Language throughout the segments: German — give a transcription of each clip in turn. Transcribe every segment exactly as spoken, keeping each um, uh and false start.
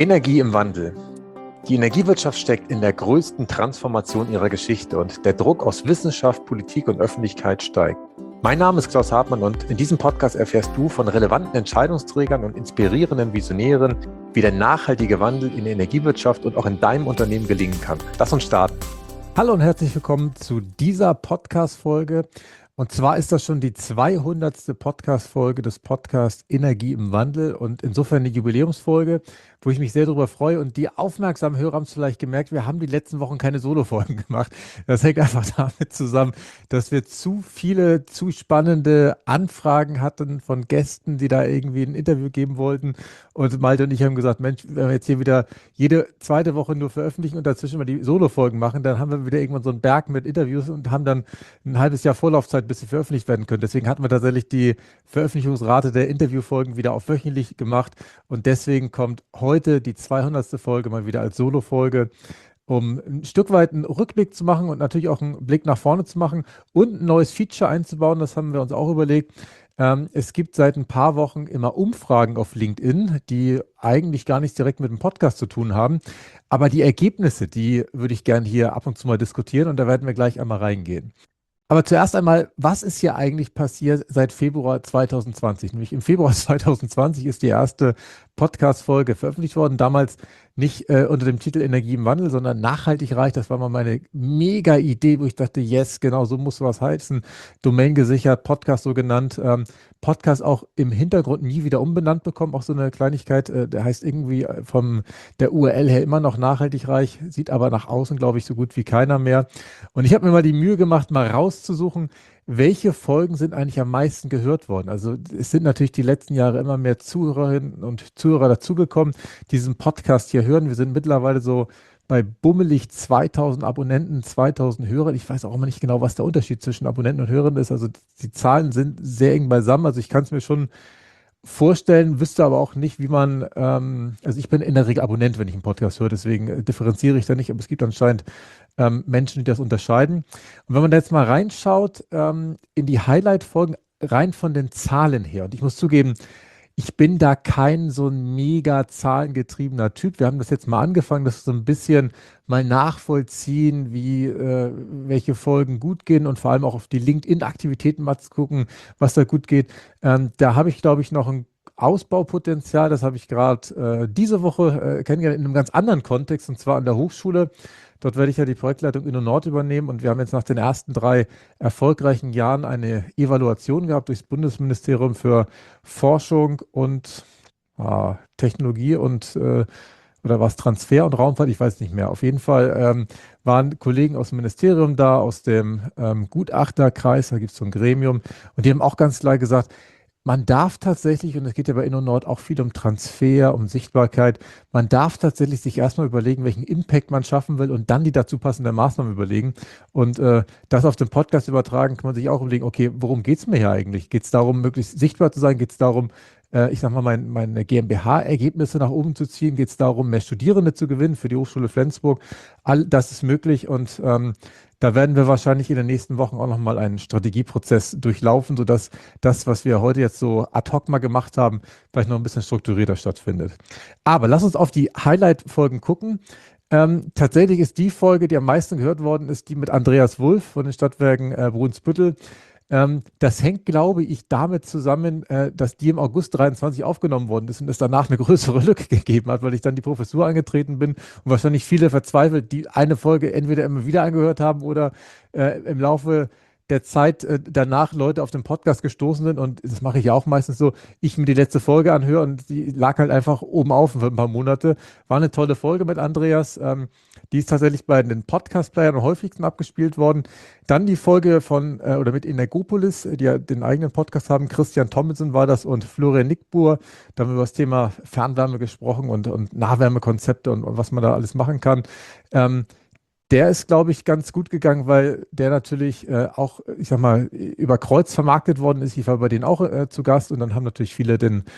Energie im Wandel. Die Energiewirtschaft steckt in der größten Transformation ihrer Geschichte und der Druck aus Wissenschaft, Politik und Öffentlichkeit steigt. Mein Name ist Klaus Hartmann und in diesem Podcast erfährst du von relevanten Entscheidungsträgern und inspirierenden Visionären, wie der nachhaltige Wandel in der Energiewirtschaft und auch in deinem Unternehmen gelingen kann. Lass uns starten. Hallo und herzlich willkommen zu dieser Podcast-Folge. Und zwar ist das schon die zweihundertste Podcast-Folge des Podcasts Energie im Wandel und insofern eine Jubiläumsfolge, wo ich mich sehr darüber freue. Und die aufmerksamen Hörer haben es vielleicht gemerkt, wir haben die letzten Wochen keine Solo-Folgen gemacht. Das hängt einfach damit zusammen, dass wir zu viele, zu spannende Anfragen hatten von Gästen, die da irgendwie ein Interview geben wollten. Und Malte und ich haben gesagt, Mensch, wenn wir jetzt hier wieder jede zweite Woche nur veröffentlichen und dazwischen mal die Solo-Folgen machen, dann haben wir wieder irgendwann so einen Berg mit Interviews und haben dann ein halbes Jahr Vorlaufzeit, bis sie veröffentlicht werden können. Deswegen hatten wir tatsächlich die Veröffentlichungsrate der Interviewfolgen wieder auf wöchentlich gemacht und deswegen kommt heute die zweihundertste Folge mal wieder als Solo-Folge, um ein Stück weit einen Rückblick zu machen und natürlich auch einen Blick nach vorne zu machen und ein neues Feature einzubauen. Das haben wir uns auch überlegt. Ähm, es gibt seit ein paar Wochen immer Umfragen auf LinkedIn, die eigentlich gar nichts direkt mit dem Podcast zu tun haben. Aber die Ergebnisse, die würde ich gerne hier ab und zu mal diskutieren und da werden wir gleich einmal reingehen. Aber zuerst einmal, was ist hier eigentlich passiert seit Februar zwanzig zwanzig? Nämlich im Februar zwanzig zwanzig ist die erste Podcast-Folge veröffentlicht worden. Damals nicht äh, unter dem Titel Energie im Wandel, sondern nachhaltig reich. Das war mal meine mega Idee, wo ich dachte, yes, genau so muss was heißen. Domain gesichert, Podcast so genannt. Ähm, Podcast auch im Hintergrund nie wieder umbenannt bekommen. Auch so eine Kleinigkeit, äh, der heißt irgendwie vom der U R L her immer noch nachhaltig reich, sieht aber nach außen, glaube ich, so gut wie keiner mehr. Und ich habe mir mal die Mühe gemacht, mal rauszusuchen, welche Folgen sind eigentlich am meisten gehört worden. Also es sind natürlich die letzten Jahre immer mehr Zuhörerinnen und Zuhörer dazugekommen, die diesen Podcast hier hören. Wir sind mittlerweile so bei bummelig zweitausend Abonnenten, zweitausend Hörern. Ich weiß auch immer nicht genau, was der Unterschied zwischen Abonnenten und Hörern ist. Also die Zahlen sind sehr eng beisammen. Also ich kann es mir schon vorstellen, wüsste aber auch nicht, wie man, ähm, also ich bin in der Regel Abonnent, wenn ich einen Podcast höre, deswegen äh, differenziere ich da nicht, aber es gibt anscheinend ähm, Menschen, die das unterscheiden. Und wenn man da jetzt mal reinschaut, ähm, in die Highlight-Folgen, rein von den Zahlen her, und ich muss zugeben, ich bin da kein so ein mega zahlengetriebener Typ. Wir haben das jetzt mal angefangen, das so ein bisschen mal nachvollziehen, wie äh, welche Folgen gut gehen und vor allem auch auf die LinkedIn-Aktivitäten mal zu gucken, was da gut geht. Ähm, da habe ich, glaube ich, noch ein Ausbaupotenzial. Das habe ich gerade äh, diese Woche äh, kennengelernt in einem ganz anderen Kontext und zwar an der Hochschule. Dort werde ich ja die Projektleitung InnoNord übernehmen und wir haben jetzt nach den ersten drei erfolgreichen Jahren eine Evaluation gehabt durchs Bundesministerium für Forschung und ah, Technologie und äh, oder was Transfer und Raumfahrt, ich weiß nicht mehr. Auf jeden Fall ähm, waren Kollegen aus dem Ministerium da, aus dem ähm, Gutachterkreis, da gibt es so ein Gremium und die haben auch ganz klar gesagt, man darf tatsächlich, und es geht ja bei InnoNord auch viel um Transfer, um Sichtbarkeit, man darf tatsächlich sich erstmal überlegen, welchen Impact man schaffen will und dann die dazu passende Maßnahmen überlegen. Und äh, das auf den Podcast übertragen, kann man sich auch überlegen, okay, worum geht es mir hier eigentlich? Geht es darum, möglichst sichtbar zu sein? Geht es darum, äh, ich sag mal, mein, meine GmbH-Ergebnisse nach oben zu ziehen? Geht es darum, mehr Studierende zu gewinnen für die Hochschule Flensburg? All das ist möglich und ähm, da werden wir wahrscheinlich in den nächsten Wochen auch nochmal einen Strategieprozess durchlaufen, sodass das, was wir heute jetzt so ad hoc mal gemacht haben, vielleicht noch ein bisschen strukturierter stattfindet. Aber lass uns auf die Highlight-Folgen gucken. Ähm, tatsächlich ist die Folge, die am meisten gehört worden ist, die mit Andreas Wulff von den Stadtwerken äh, Brunsbüttel. Ähm, das hängt, glaube ich, damit zusammen, äh, dass die im August dreiundzwanzig aufgenommen worden ist und es danach eine größere Lücke gegeben hat, weil ich dann die Professur angetreten bin und wahrscheinlich viele verzweifelt, die eine Folge entweder immer wieder angehört haben oder äh, im Laufe der Zeit äh, danach Leute auf den Podcast gestoßen sind und das mache ich ja auch meistens so, ich mir die letzte Folge anhöre und die lag halt einfach oben auf für ein paar Monate. War eine tolle Folge mit Andreas. Ähm, die ist tatsächlich bei den Podcast-Playern am häufigsten abgespielt worden. Dann die Folge von, äh, oder mit Energopolis, die ja den eigenen Podcast haben. Christian Tomlinson war das und Florian Nickbuhr. Da haben wir über das Thema Fernwärme gesprochen und, und Nahwärmekonzepte und, und was man da alles machen kann. Ähm, Der ist, glaube ich, ganz gut gegangen, weil der natürlich äh, auch, ich sag mal, über Kreuz vermarktet worden ist. Ich war bei denen auch äh, zu Gast und dann haben natürlich viele den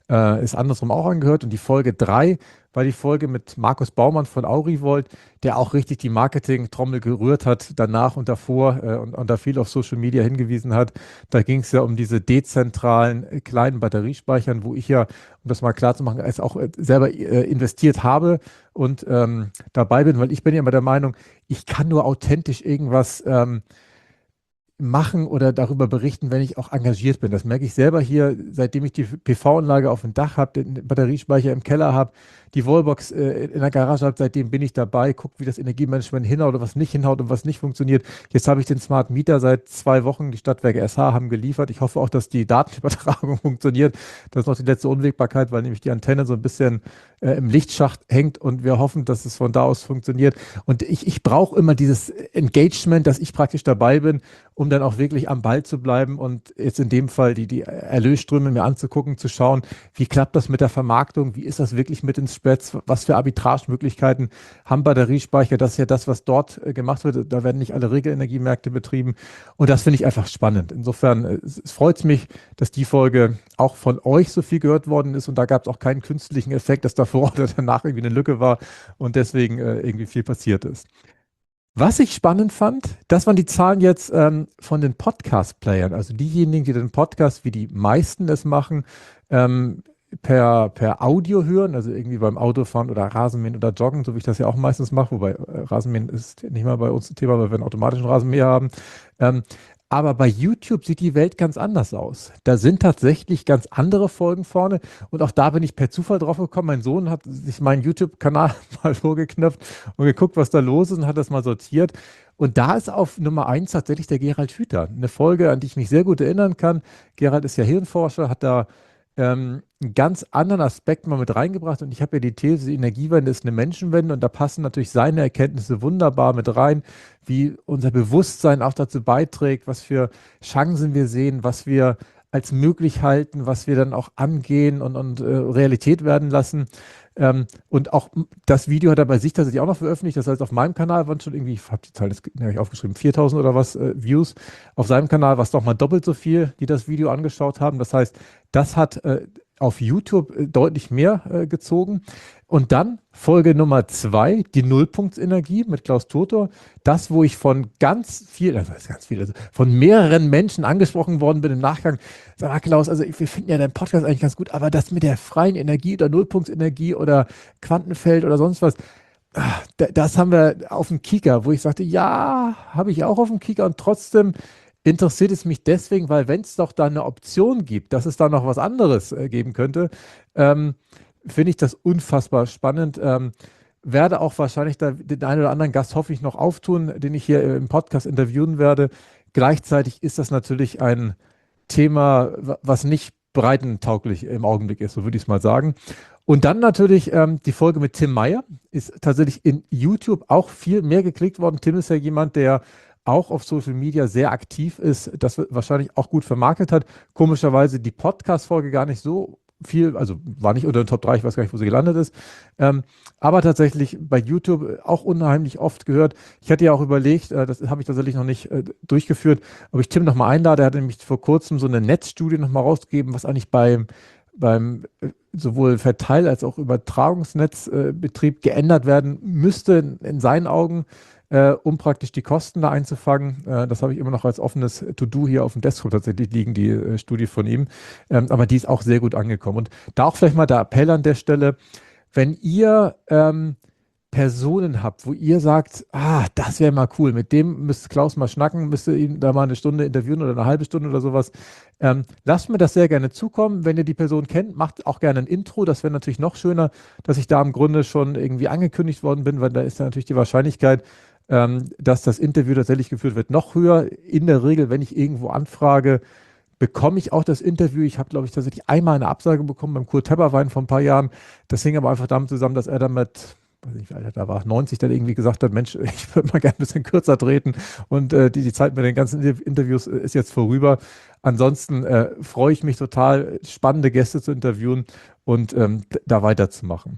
äh, ist andersrum auch angehört. Und die Folge drei war die Folge mit Markus Baumann von Aurivolt, der auch richtig die Marketing-Trommel gerührt hat, danach und davor äh, und, und da viel auf Social Media hingewiesen hat. Da ging es ja um diese dezentralen äh, kleinen Batteriespeichern, wo ich ja, um das mal klar zu machen, es auch äh, selber äh, investiert habe und ähm, dabei bin, weil ich bin ja immer der Meinung, ich kann nur authentisch irgendwas ähm, machen oder darüber berichten, wenn ich auch engagiert bin. Das merke ich selber hier, seitdem ich die P V-Anlage auf dem Dach habe, den Batteriespeicher im Keller habe, die Wallbox äh, in der Garage habe, seitdem bin ich dabei, gucke, wie das Energiemanagement hinhaut oder was nicht hinhaut und was nicht funktioniert. Jetzt habe ich den Smart Meter seit zwei Wochen, die Stadtwerke S H haben geliefert. Ich hoffe auch, dass die Datenübertragung funktioniert. Das ist noch die letzte Unwägbarkeit, weil nämlich die Antenne so ein bisschen äh, im Lichtschacht hängt und wir hoffen, dass es von da aus funktioniert. Und ich, ich brauche immer dieses Engagement, dass ich praktisch dabei bin, um dann auch wirklich am Ball zu bleiben und jetzt in dem Fall die, die Erlösströme mir anzugucken, zu schauen, wie klappt das mit der Vermarktung, wie ist das wirklich mit ins Spreads, was für Arbitragemöglichkeiten haben Batteriespeicher, das ist ja das, was dort äh, gemacht wird, da werden nicht alle Regelenergiemärkte betrieben und das finde ich einfach spannend. Insofern, äh, es, es freut mich, dass die Folge auch von euch so viel gehört worden ist und da gab es auch keinen künstlichen Effekt, dass davor oder danach irgendwie eine Lücke war und deswegen äh, irgendwie viel passiert ist. Was ich spannend fand, das waren die Zahlen jetzt ähm, von den Podcast-Playern, also diejenigen, die den Podcast, wie die meisten es machen, ähm, per, per Audio hören, also irgendwie beim Autofahren oder Rasenmähen oder Joggen, so wie ich das ja auch meistens mache, wobei äh, Rasenmähen ist nicht mal bei uns ein Thema, weil wir einen automatischen Rasenmäher haben. Ähm, aber bei YouTube sieht die Welt ganz anders aus. Da sind tatsächlich ganz andere Folgen vorne. Und auch da bin ich per Zufall drauf gekommen. Mein Sohn hat sich meinen YouTube-Kanal mal vorgeknöpft und geguckt, was da los ist und hat das mal sortiert. Und da ist auf Nummer eins tatsächlich der Gerald Hüther. Eine Folge, an die ich mich sehr gut erinnern kann. Gerald ist ja Hirnforscher, hat da ähm, einen ganz anderen Aspekt mal mit reingebracht. Und ich habe ja die These, die Energiewende ist eine Menschenwende. Und da passen natürlich seine Erkenntnisse wunderbar mit rein, wie unser Bewusstsein auch dazu beiträgt, was für Chancen wir sehen, was wir als möglich halten, was wir dann auch angehen und, und äh, Realität werden lassen. Ähm, und auch das Video hat er bei sich tatsächlich auch noch veröffentlicht. Das heißt, auf meinem Kanal waren schon irgendwie, ich habe die Zahlen jetzt habe ich aufgeschrieben, viertausend oder was äh, Views. Auf seinem Kanal war es doch mal doppelt so viel, die das Video angeschaut haben. Das heißt, das hat äh, auf YouTube äh, deutlich mehr äh, gezogen. Und dann Folge Nummer zwei, die Nullpunktsenergie mit Klaus Turtor. Das, wo ich von ganz viel, also ganz viel, also von mehreren Menschen angesprochen worden bin im Nachgang. Sag mal, Klaus, also wir finden ja deinen Podcast eigentlich ganz gut, aber das mit der freien Energie oder Nullpunktsenergie oder Quantenfeld oder sonst was, ah, das haben wir auf dem Kieker, wo ich sagte, ja, habe ich auch auf dem Kieker und trotzdem interessiert es mich deswegen, weil wenn es doch da eine Option gibt, dass es da noch was anderes äh, geben könnte, ähm, finde ich das unfassbar spannend. Ähm, werde auch wahrscheinlich da den einen oder anderen Gast, hoffe ich, noch auftun, den ich hier im Podcast interviewen werde. Gleichzeitig ist das natürlich ein Thema, was nicht breitentauglich im Augenblick ist, so würde ich es mal sagen. Und dann natürlich ähm, die Folge mit Tim Meyer ist tatsächlich in YouTube auch viel mehr geklickt worden. Tim ist ja jemand, der auch auf Social Media sehr aktiv ist, das wahrscheinlich auch gut vermarktet hat. Komischerweise die Podcast-Folge gar nicht so viel, also war nicht unter den Top drei, ich weiß gar nicht, wo sie gelandet ist, ähm, aber tatsächlich bei YouTube auch unheimlich oft gehört. Ich hatte ja auch überlegt, äh, das habe ich tatsächlich noch nicht äh, durchgeführt, ob ich Tim nochmal einlade. Er hat nämlich vor kurzem so eine Netzstudie nochmal rausgegeben, was eigentlich beim, beim äh, sowohl Verteil- als auch Übertragungsnetzbetrieb äh, geändert werden müsste, in, in seinen Augen, äh, um praktisch die Kosten da einzufangen. Äh, das habe ich immer noch als offenes To-Do hier auf dem Desktop tatsächlich liegen, die äh, Studie von ihm. Ähm, aber die ist auch sehr gut angekommen. Und da auch vielleicht mal der Appell an der Stelle, wenn ihr ähm, Personen habt, wo ihr sagt, ah, das wäre mal cool, mit dem müsste Klaus mal schnacken, müsste ihn da mal eine Stunde interviewen oder eine halbe Stunde oder sowas, ähm, lasst mir das sehr gerne zukommen. Wenn ihr die Person kennt, macht auch gerne ein Intro. Das wäre natürlich noch schöner, dass ich da im Grunde schon irgendwie angekündigt worden bin, weil da ist ja natürlich die Wahrscheinlichkeit, ähm, dass das Interview tatsächlich geführt wird, noch höher. In der Regel, wenn ich irgendwo anfrage, bekomme ich auch das Interview. Ich habe, glaube ich, tatsächlich einmal eine Absage bekommen beim Kurt Tepperwein vor ein paar Jahren. Das hing aber einfach damit zusammen, dass er damit, weiß nicht, wie alt er da war, neunzig, dann irgendwie gesagt hat, Mensch, ich würde mal gerne ein bisschen kürzer treten und äh, die, die Zeit mit den ganzen Interviews ist jetzt vorüber. Ansonsten äh, freue ich mich total, spannende Gäste zu interviewen und ähm, da weiterzumachen.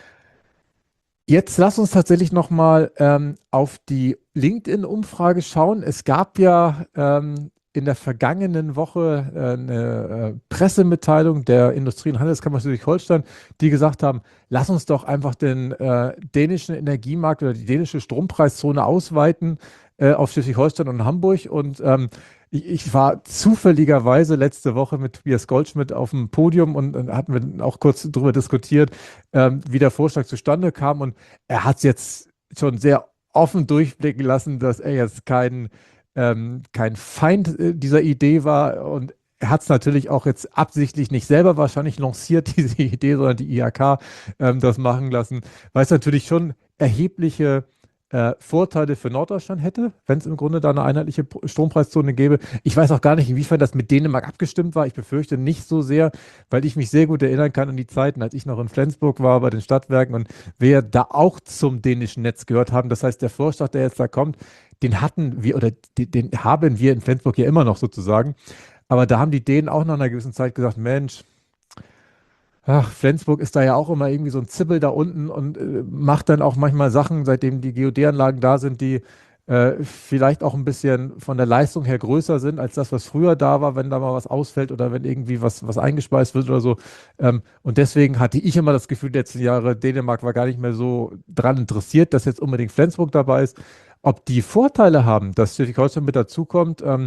Jetzt lass uns tatsächlich nochmal ähm, auf die LinkedIn-Umfrage schauen. Es gab ja ähm, in der vergangenen Woche äh, eine äh, Pressemitteilung der Industrie- und Handelskammer Schleswig-Holstein, die gesagt haben, lass uns doch einfach den äh, dänischen Energiemarkt oder die dänische Strompreiszone ausweiten äh, auf Schleswig-Holstein und Hamburg. Und ähm, ich, ich war zufälligerweise letzte Woche mit Tobias Goldschmidt auf dem Podium und, und hatten wir auch kurz darüber diskutiert, ähm, wie der Vorschlag zustande kam. Und er hat es jetzt schon sehr offen durchblicken lassen, dass er jetzt kein, ähm, kein Feind äh, dieser Idee war. Und er hat es natürlich auch jetzt absichtlich nicht selber wahrscheinlich lanciert, diese Idee, sondern die I H K ähm, das machen lassen, weil es natürlich schon erhebliche äh, Vorteile für Norddeutschland hätte, wenn es im Grunde da eine einheitliche P- Strompreiszone gäbe. Ich weiß auch gar nicht, inwiefern das mit Dänemark abgestimmt war. Ich befürchte nicht so sehr, weil ich mich sehr gut erinnern kann an die Zeiten, als ich noch in Flensburg war bei den Stadtwerken und wir da auch zum dänischen Netz gehört haben. Das heißt, der Vorschlag, der jetzt da kommt, den hatten wir oder den, den haben wir in Flensburg ja immer noch sozusagen. Aber da haben die Dänen auch nach einer gewissen Zeit gesagt, Mensch, ach, Flensburg ist da ja auch immer irgendwie so ein Zippel da unten und äh, macht dann auch manchmal Sachen, seitdem die G O D-Anlagen da sind, die äh, vielleicht auch ein bisschen von der Leistung her größer sind als das, was früher da war, wenn da mal was ausfällt oder wenn irgendwie was, was eingespeist wird oder so. Ähm, und deswegen hatte ich immer das Gefühl, die letzten Jahre, Dänemark war gar nicht mehr so dran interessiert, dass jetzt unbedingt Flensburg dabei ist. Ob die Vorteile haben, dass Schleswig-Holstein mit dazukommt, ähm,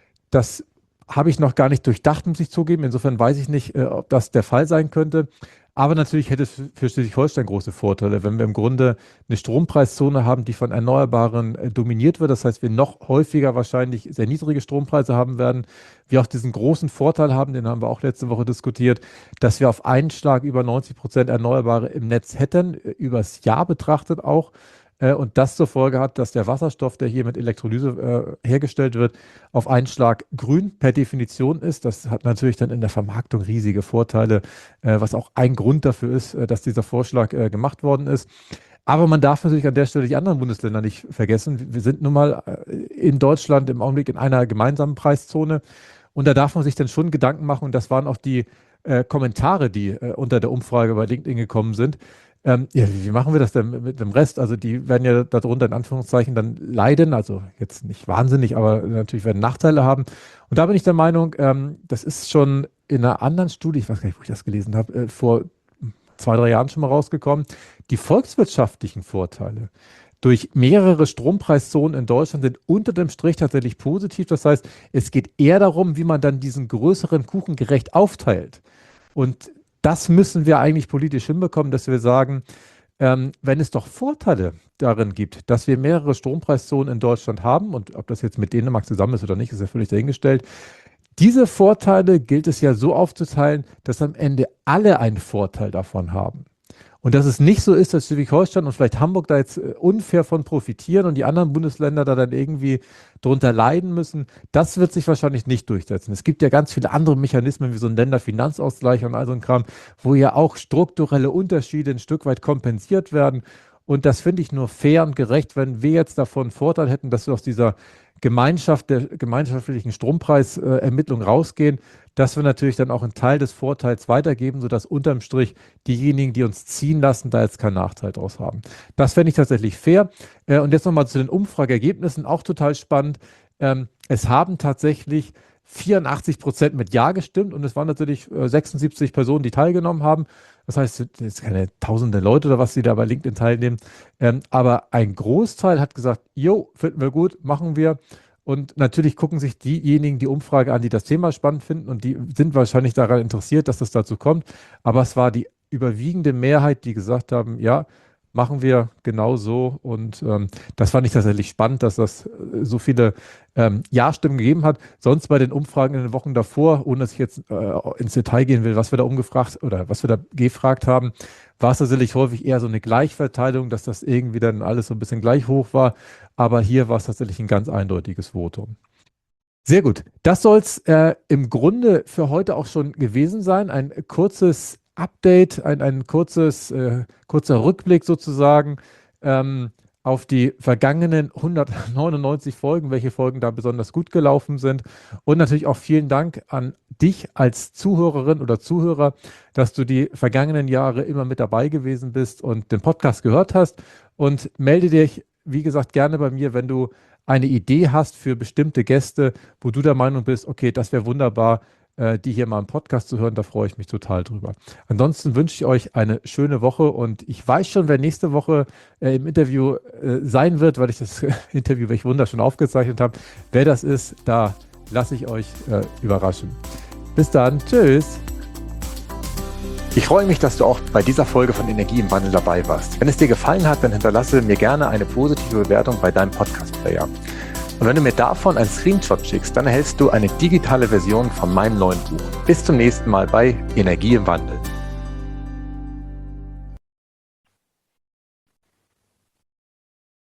das habe ich noch gar nicht durchdacht, muss ich zugeben. Insofern weiß ich nicht, äh, ob das der Fall sein könnte. Aber natürlich hätte es für Schleswig-Holstein große Vorteile, wenn wir im Grunde eine Strompreiszone haben, die von Erneuerbaren äh, dominiert wird. Das heißt, wir noch häufiger wahrscheinlich sehr niedrige Strompreise haben werden. Wir auch diesen großen Vorteil haben, den haben wir auch letzte Woche diskutiert, dass wir auf einen Schlag über neunzig Prozent Erneuerbare im Netz hätten, äh, übers Jahr betrachtet auch. Äh, Und das zur Folge hat, dass der Wasserstoff, der hier mit Elektrolyse äh, hergestellt wird, auf einen Schlag grün per Definition ist. Das hat natürlich dann in der Vermarktung riesige Vorteile, äh, was auch ein Grund dafür ist, äh, dass dieser Vorschlag äh, gemacht worden ist. Aber man darf natürlich an der Stelle die anderen Bundesländer nicht vergessen. Wir sind nun mal äh, in Deutschland im Augenblick in einer gemeinsamen Preiszone und da darf man sich dann schon Gedanken machen und das waren auch die äh, Kommentare, die äh, unter der Umfrage bei LinkedIn gekommen sind. Ähm, ja, wie wie machen wir das denn mit, mit dem Rest? Also die werden ja darunter in Anführungszeichen dann leiden, also jetzt nicht wahnsinnig, aber natürlich werden Nachteile haben. Und da bin ich der Meinung, ähm, das ist schon in einer anderen Studie, ich weiß gar nicht, wo ich das gelesen habe, äh, vor zwei, drei Jahren schon mal rausgekommen, die volkswirtschaftlichen Vorteile durch mehrere Strompreiszonen in Deutschland sind unter dem Strich tatsächlich positiv. Das heißt, es geht eher darum, wie man dann diesen größeren Kuchen gerecht aufteilt. Und das müssen wir eigentlich politisch hinbekommen, dass wir sagen, ähm, wenn es doch Vorteile darin gibt, dass wir mehrere Strompreiszonen in Deutschland haben, und ob das jetzt mit Dänemark zusammen ist oder nicht, ist ja völlig dahingestellt, diese Vorteile gilt es ja so aufzuteilen, dass am Ende alle einen Vorteil davon haben. Und dass es nicht so ist, dass Schleswig-Holstein und vielleicht Hamburg da jetzt äh, unfair von profitieren und die anderen Bundesländer da dann irgendwie drunter leiden müssen, das wird sich wahrscheinlich nicht durchsetzen. Es gibt ja ganz viele andere Mechanismen wie so ein Länderfinanzausgleich und all so ein Kram, wo ja auch strukturelle Unterschiede ein Stück weit kompensiert werden. Und das finde ich nur fair und gerecht, wenn wir jetzt davon einen Vorteil hätten, dass wir aus dieser Gemeinschaft der gemeinschaftlichen Strompreisermittlung rausgehen, dass wir natürlich dann auch einen Teil des Vorteils weitergeben, sodass unterm Strich diejenigen, die uns ziehen lassen, da jetzt keinen Nachteil draus haben. Das fände ich tatsächlich fair. Äh, Und jetzt nochmal zu den Umfrageergebnissen, auch total spannend. Ähm, Es haben tatsächlich vierundachtzig Prozent mit Ja gestimmt und es waren natürlich äh, sechsundsiebzig Personen, die teilgenommen haben. Das heißt, es sind jetzt keine tausende Leute oder was, die da bei LinkedIn teilnehmen. Ähm, aber ein Großteil hat gesagt, jo, finden wir gut, machen wir. Und natürlich gucken sich diejenigen die Umfrage an, die das Thema spannend finden und die sind wahrscheinlich daran interessiert, dass es dazu kommt. Aber es war die überwiegende Mehrheit, die gesagt haben, ja, machen wir genau so. Und ähm, das fand ich tatsächlich spannend, dass das äh, so viele ähm, Ja-Stimmen gegeben hat. Sonst bei den Umfragen in den Wochen davor, ohne dass ich jetzt äh, ins Detail gehen will, was wir da umgefragt oder was wir da gefragt haben, war es tatsächlich häufig eher so eine Gleichverteilung, dass das irgendwie dann alles so ein bisschen gleich hoch war. Aber hier war es tatsächlich ein ganz eindeutiges Votum. Sehr gut. Das soll es äh, im Grunde für heute auch schon gewesen sein. Ein kurzes Update, ein, ein kurzes, äh, kurzer Rückblick sozusagen ähm, auf die vergangenen hundertneunundneunzig Folgen, welche Folgen da besonders gut gelaufen sind. Und natürlich auch vielen Dank an dich als Zuhörerin oder Zuhörer, dass du die vergangenen Jahre immer mit dabei gewesen bist und den Podcast gehört hast. Und melde dich, wie gesagt, gerne bei mir, wenn du eine Idee hast für bestimmte Gäste, wo du der Meinung bist, okay, das wäre wunderbar, äh, die hier mal im Podcast zu hören, da freue ich mich total drüber. Ansonsten wünsche ich euch eine schöne Woche und ich weiß schon, wer nächste Woche äh, im Interview äh, sein wird, weil ich das Interview, welch Wunder, schon aufgezeichnet habe. Wer das ist, da lasse ich euch äh, überraschen. Bis dann, tschüss. Ich freue mich, dass du auch bei dieser Folge von Energie im Wandel dabei warst. Wenn es dir gefallen hat, dann hinterlasse mir gerne eine positive Bewertung bei deinem Podcast-Player. Und wenn du mir davon einen Screenshot schickst, dann erhältst du eine digitale Version von meinem neuen Buch. Bis zum nächsten Mal bei Energie im Wandel.